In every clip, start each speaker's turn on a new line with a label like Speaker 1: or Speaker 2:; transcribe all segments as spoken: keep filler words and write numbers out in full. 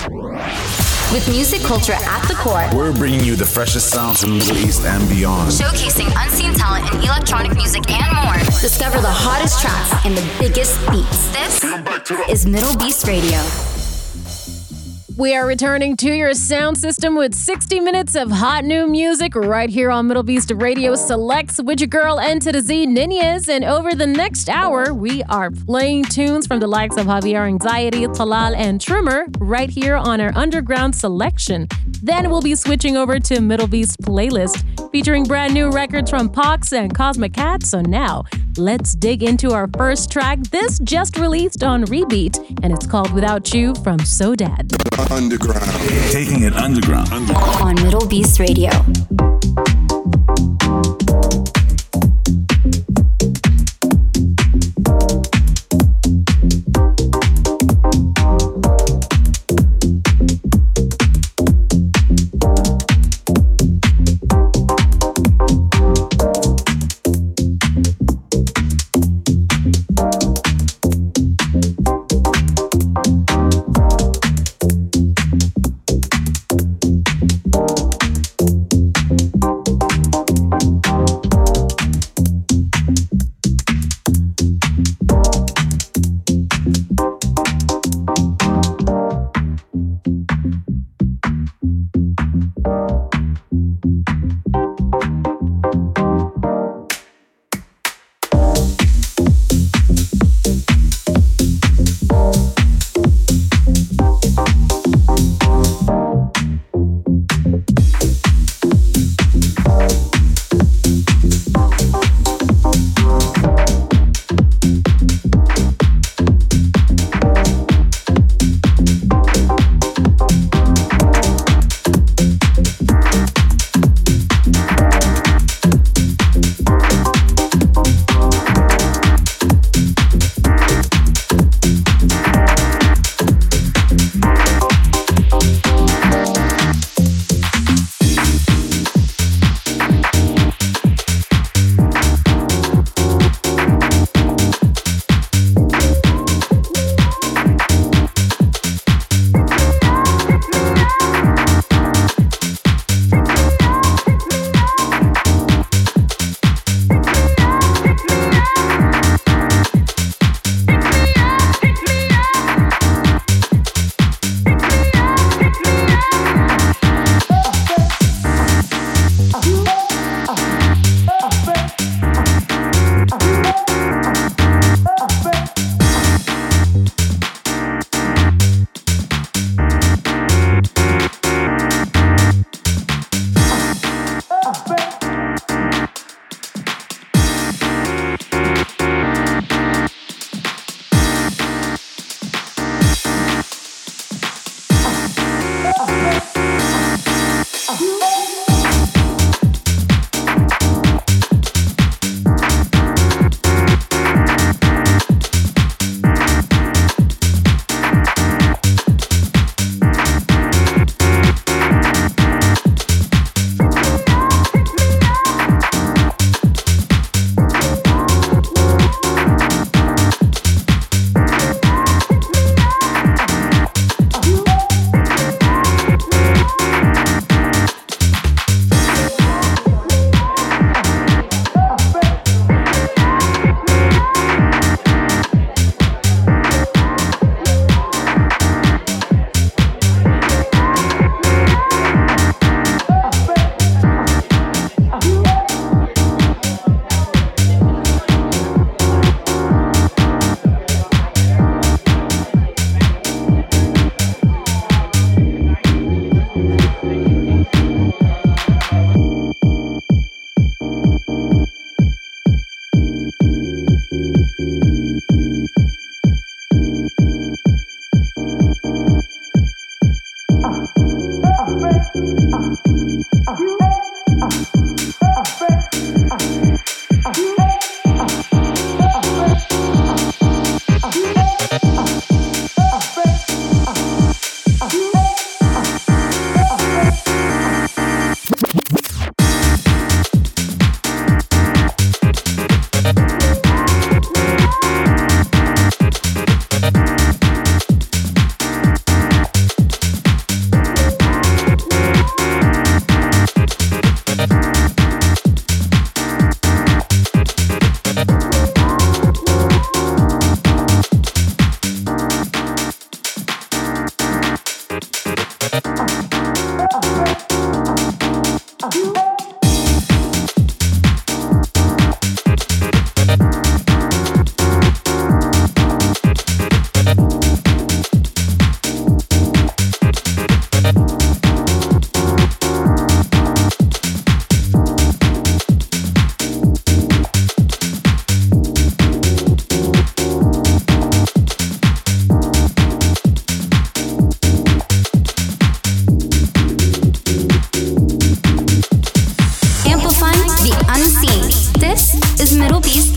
Speaker 1: With music culture at the core,
Speaker 2: we're bringing you the freshest sounds from the Middle East and beyond.
Speaker 1: Showcasing unseen talent in electronic music and more. Discover the hottest tracks and the biggest beats. This is Middle Beast Radio.
Speaker 3: We are returning to your sound system with sixty minutes of hot new music right here on Middle Beast Radio Selects with your girl N to the Z Nunez. And over the next hour, we are playing tunes from the likes of Javier Anxiety, Talal, and Trimmer right here on our Underground Selection. Then we'll be switching over to Middle Beast Playlist featuring brand new records from Pox and Cosmic Cat. So now, let's dig into our first track. This just released on Rebeat, and it's called Without You from Sodad.
Speaker 4: Underground.
Speaker 2: Taking it underground.
Speaker 1: On Middle Beast Radio.
Speaker 4: Underground.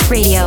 Speaker 1: Radio.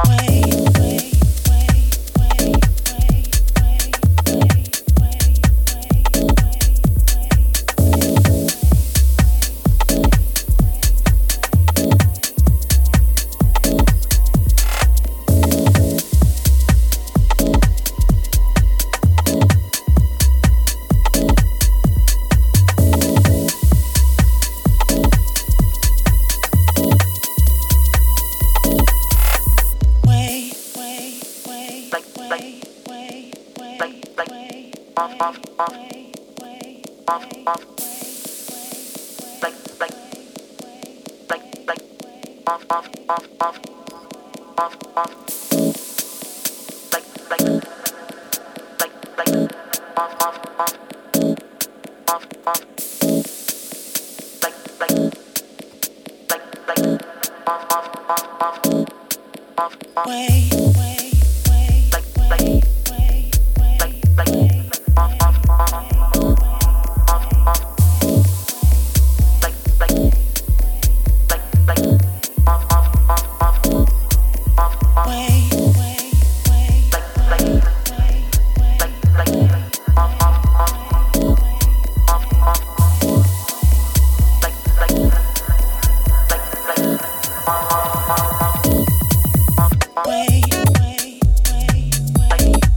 Speaker 4: Way, way, way, way.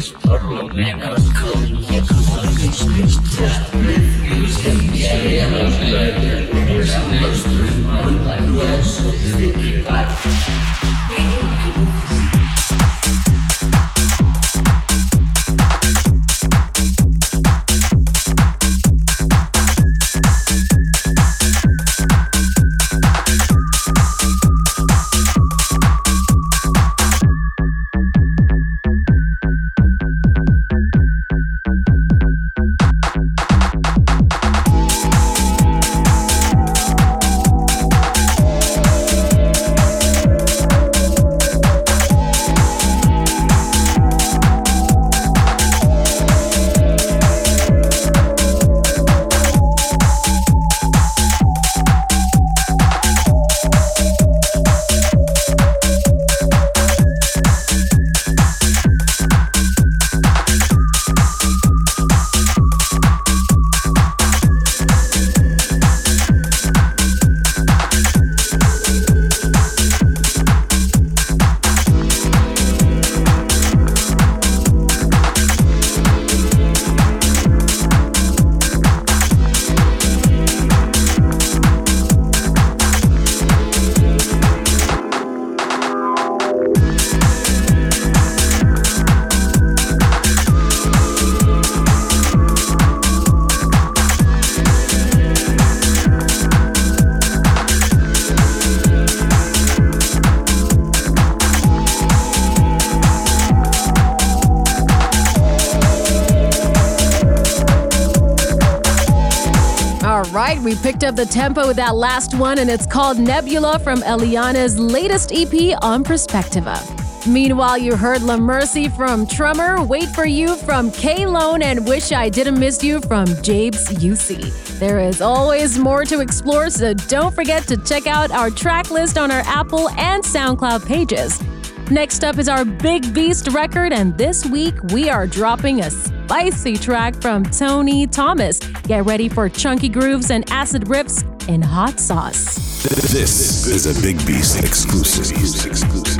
Speaker 3: right, we picked up the tempo with that last one, and it's called Nebula from Eliana's latest E P on Perspectiva. Meanwhile, you heard La Mercy from Trummer, Wait For You from K-Lone, and Wish I Didn't Miss You from Jabes U C. There is always more to explore, so don't forget to check out our track list on our Apple and SoundCloud pages. Next up is our Big Beast record, and this week we are dropping a spicy track from Tony Thomas. Get ready for chunky grooves and acid riffs in Hot Sauce.
Speaker 2: This is a Big Beast exclusive. exclusive.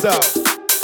Speaker 4: out.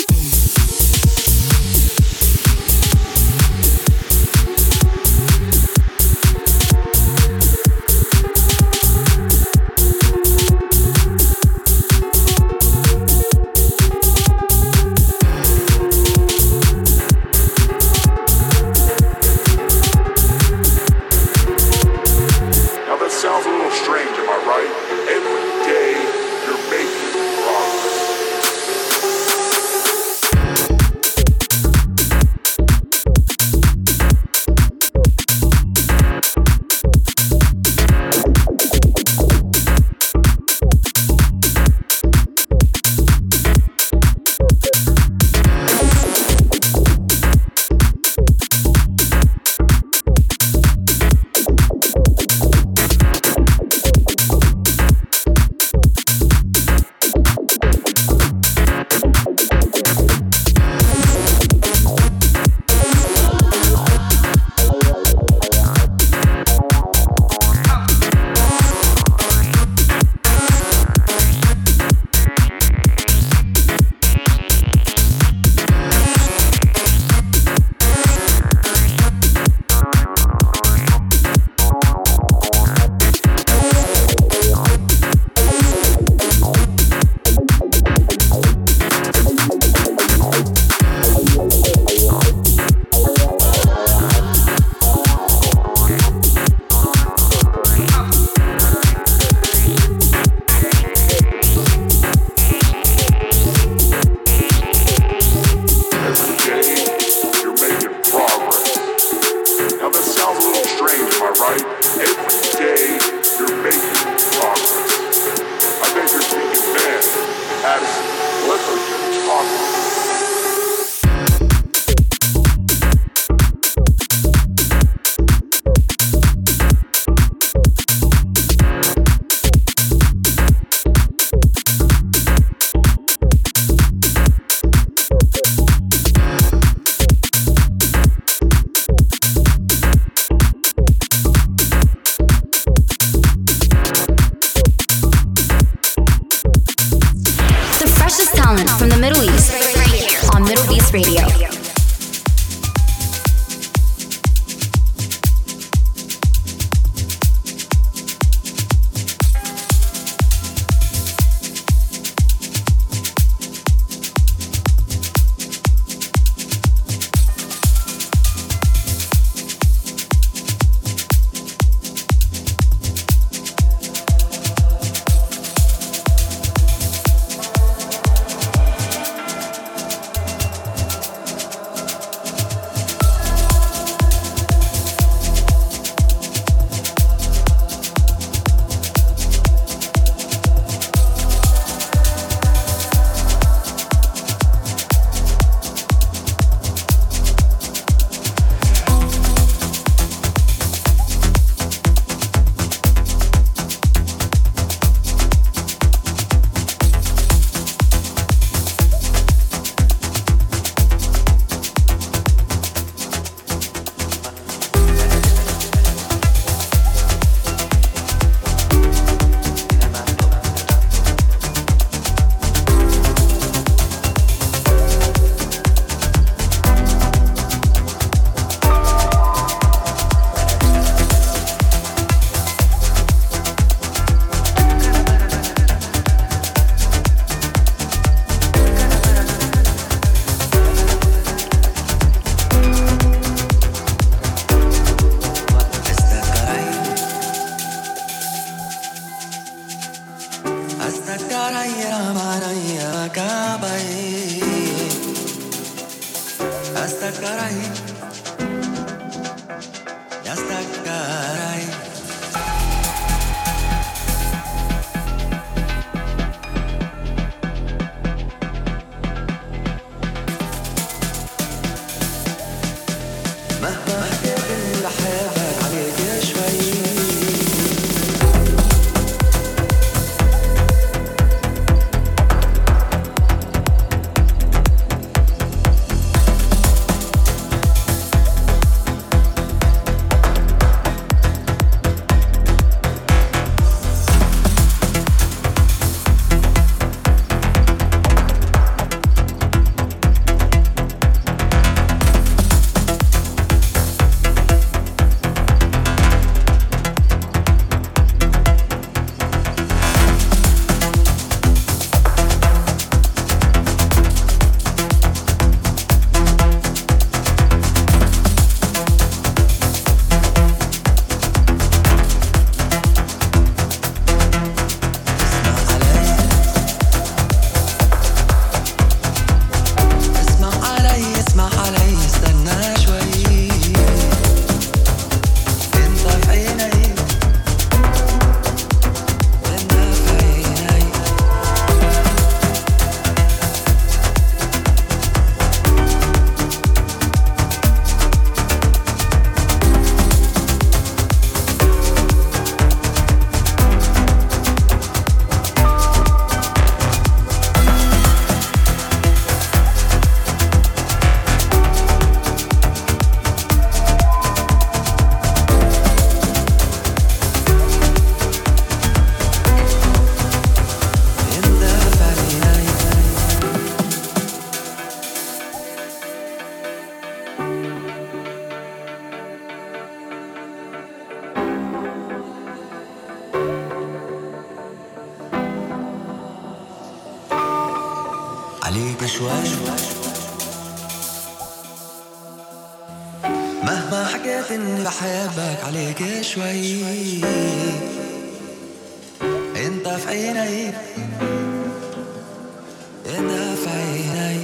Speaker 1: From the Middle East, right here on Middle Beast Radio.
Speaker 4: عليك شوي. مهما حكيت اني بحبك عليك شوي، انت في عيني، انت في عيني.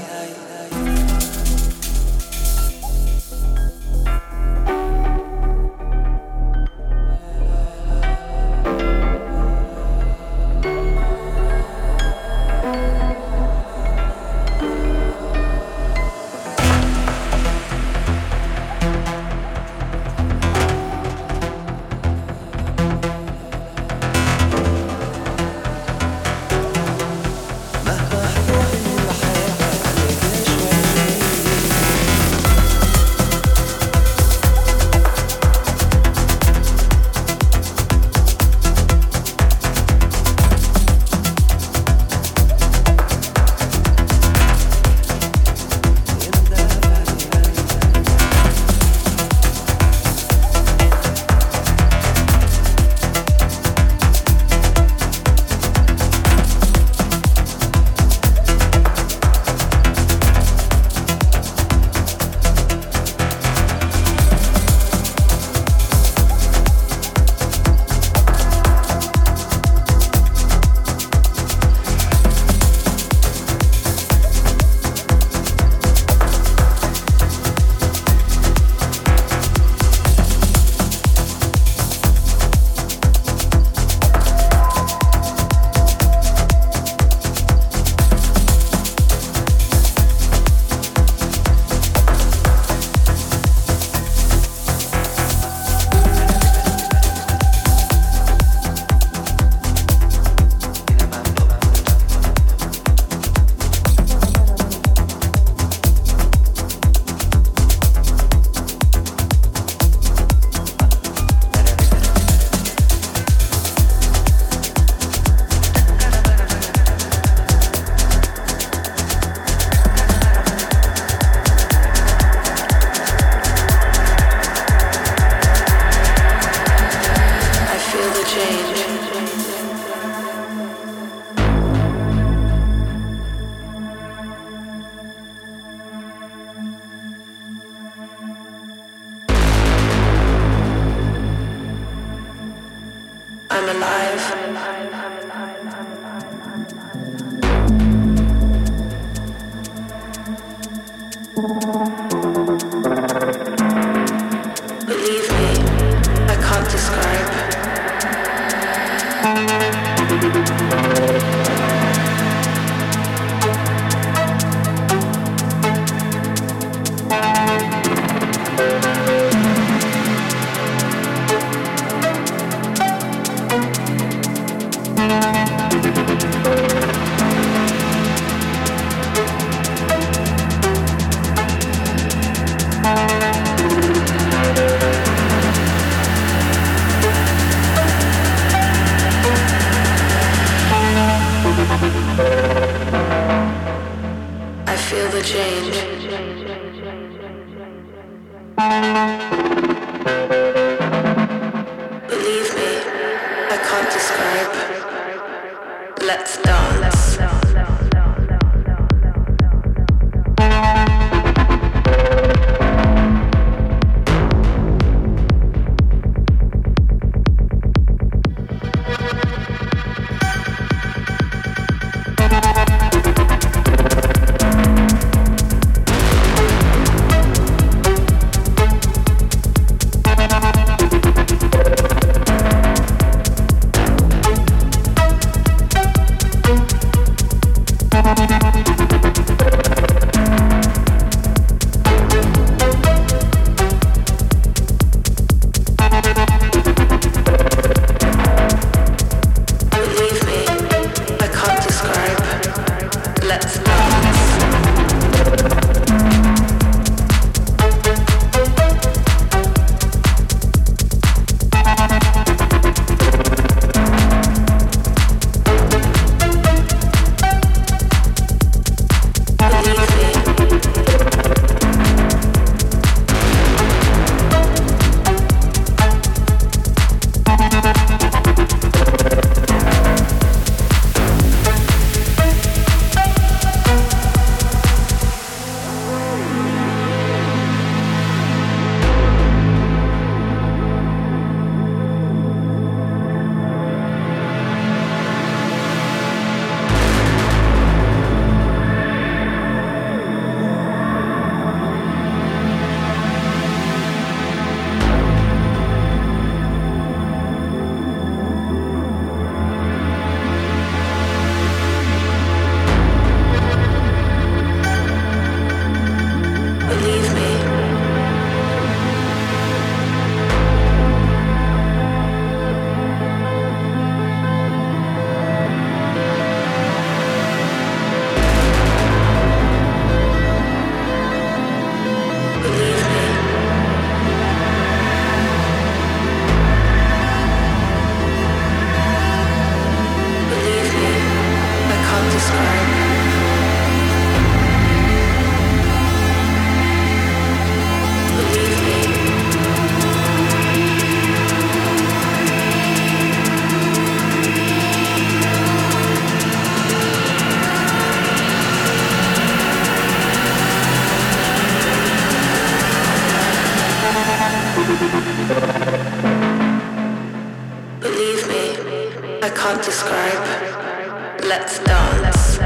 Speaker 5: can't describe. Let's dance.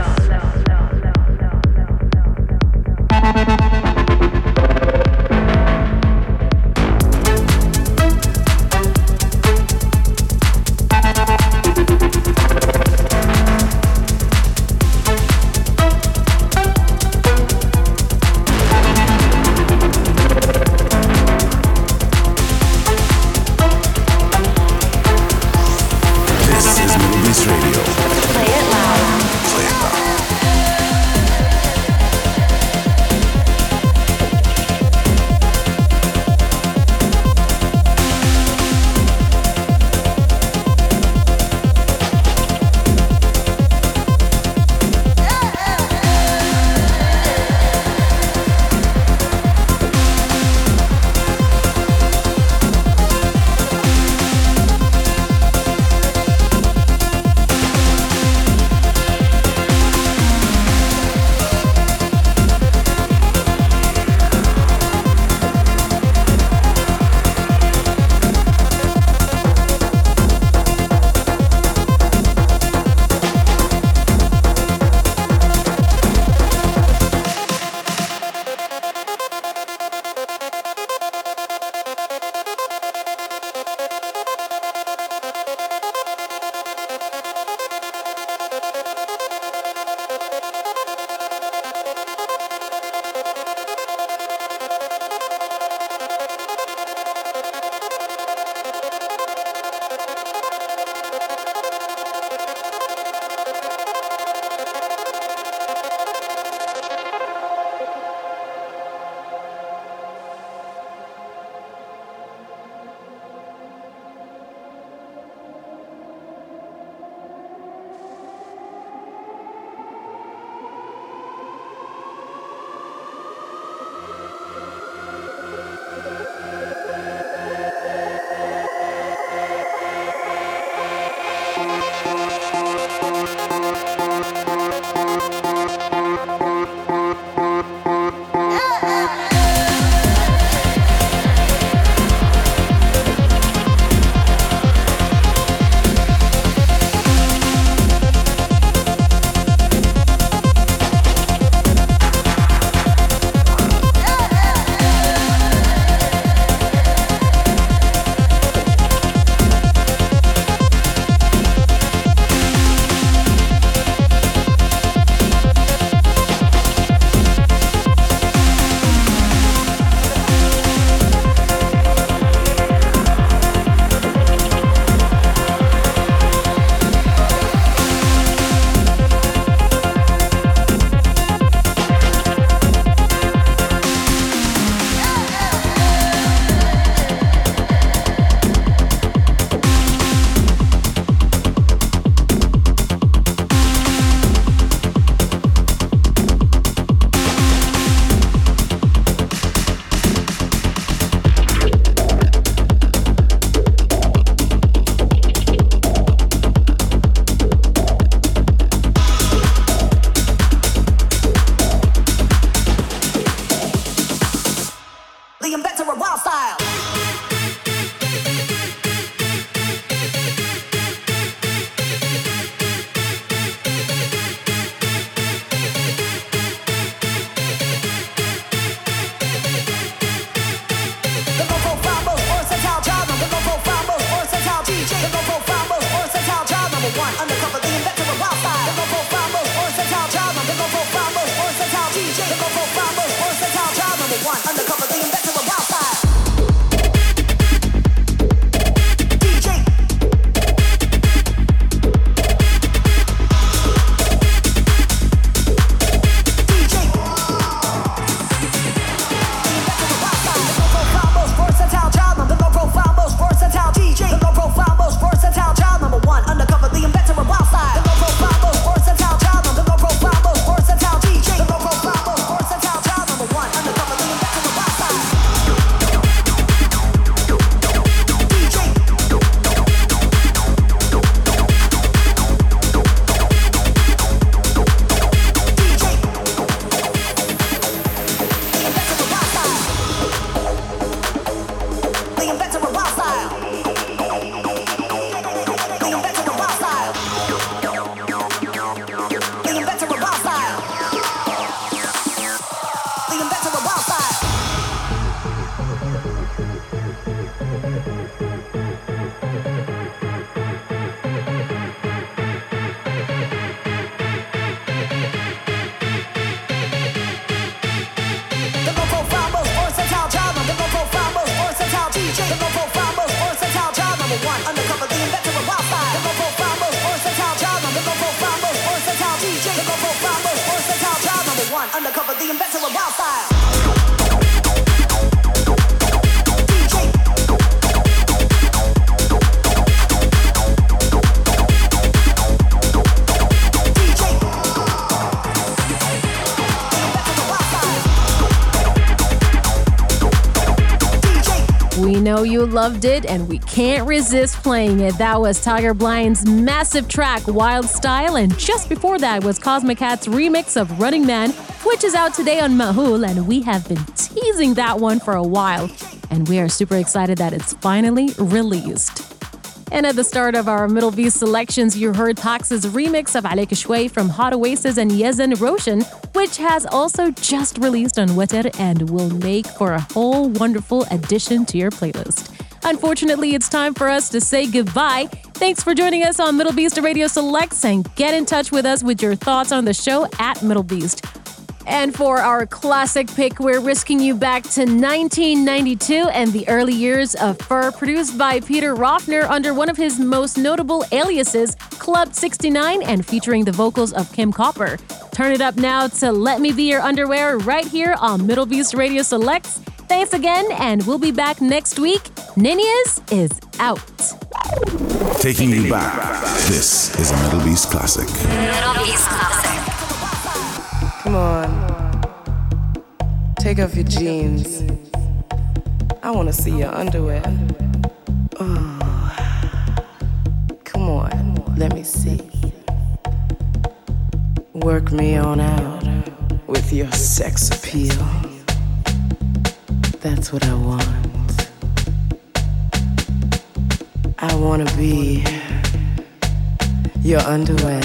Speaker 2: This is Middle Beast Radio.
Speaker 1: Play it loud.
Speaker 2: Play it loud.
Speaker 3: know you loved it, and we can't resist playing it. That was Tiger Blind's massive track, Wild Style, and just before that was Cosmic Cat's remix of Running Man, which is out today on Mahul, and we have been teasing that one for a while, and we are super excited that it's finally released. And at the start of our Middle Beast selections, you heard Pax's remix of Alayk Shway from Hot Oasis and Yezen Roshan, which has also just released on Water and will make for a whole wonderful addition to your playlist. Unfortunately, it's time for us to say goodbye. Thanks for joining us on Middle Beast Radio Selects, and get in touch with us with your thoughts on the show at Middle Beast. And for our classic pick, we're risking you back to nineteen ninety-two and the early years of Fur, produced by Peter Roffner under one of his most notable aliases, Club sixty-nine, and featuring the vocals of Kim Copper. Turn it up now to Let Me Be Your Underwear right here on Middle Beast Radio Selects. Thanks again, and we'll be back next week. Ninias is out.
Speaker 2: Taking you back. This is a Middle Beast classic.
Speaker 1: Middle Beast Classic.
Speaker 6: Come on, take off your jeans. I wanna see your underwear. Oh, come on, let me see. Work me on out with your sex appeal. That's what I want. I wanna be your underwear.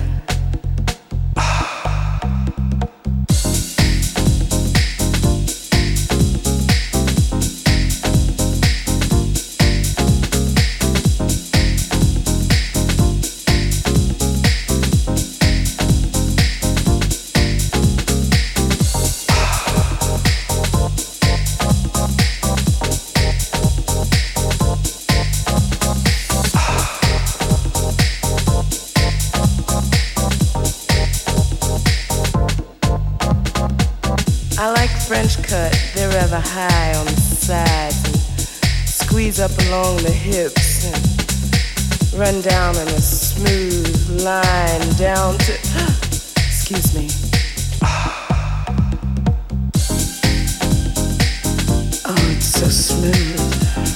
Speaker 6: French cut, they're rather high on the sides and squeeze up along the hips and run down in a smooth line down to, excuse me. Oh, it's so smooth.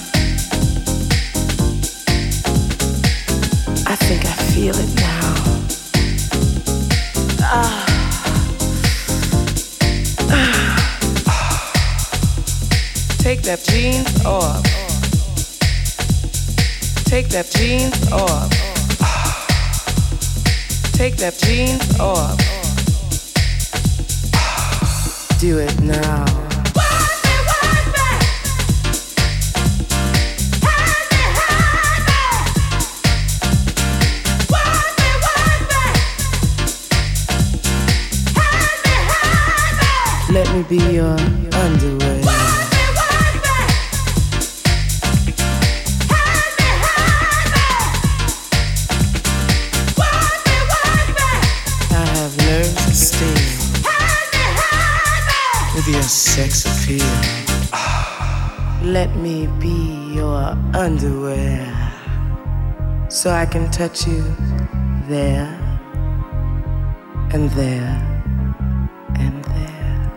Speaker 6: I think I feel it now. Ah. Take that jeans off. Take that jeans off. Take that jeans off. Do it now. Let me be your underwear. Your sex appeal. Let me be your underwear so I can touch you there and there and there.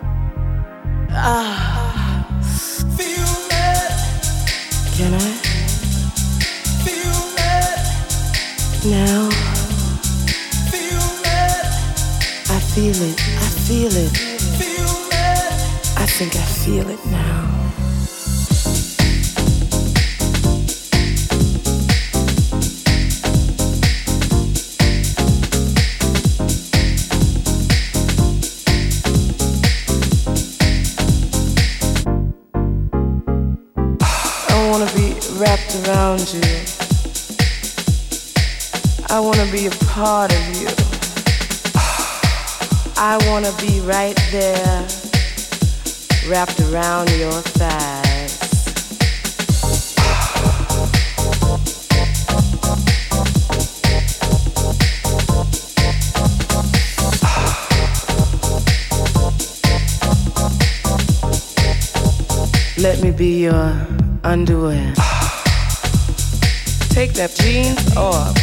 Speaker 6: Ah, feel it. Can I? Feel it. Now. Feel it. I feel it. I feel it. I think I feel it now. I wanna be wrapped around you. I wanna be a part of you. I wanna be right there, wrapped around your thighs. Let me be your underwear. Take that jeans off.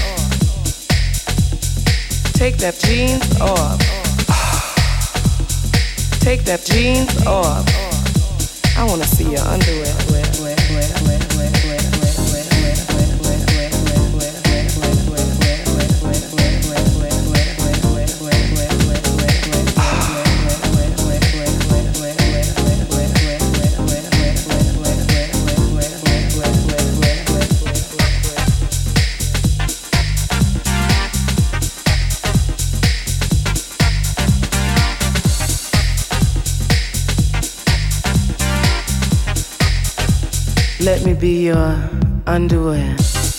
Speaker 6: Take that jeans off. Take that jeans off. I wanna see your underwear. Wear, wear, wear, wear. Let me be your underwear.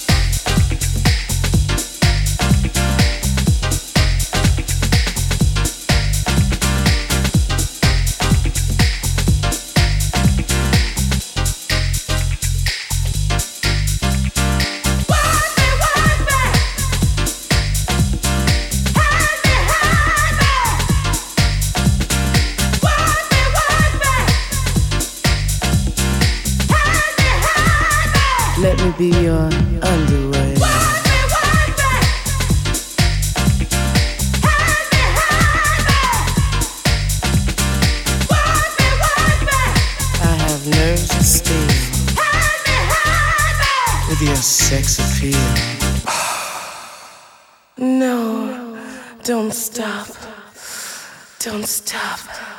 Speaker 6: Let me be your underwear. I have nerves of steel with your sex appeal. No, don't stop, don't stop.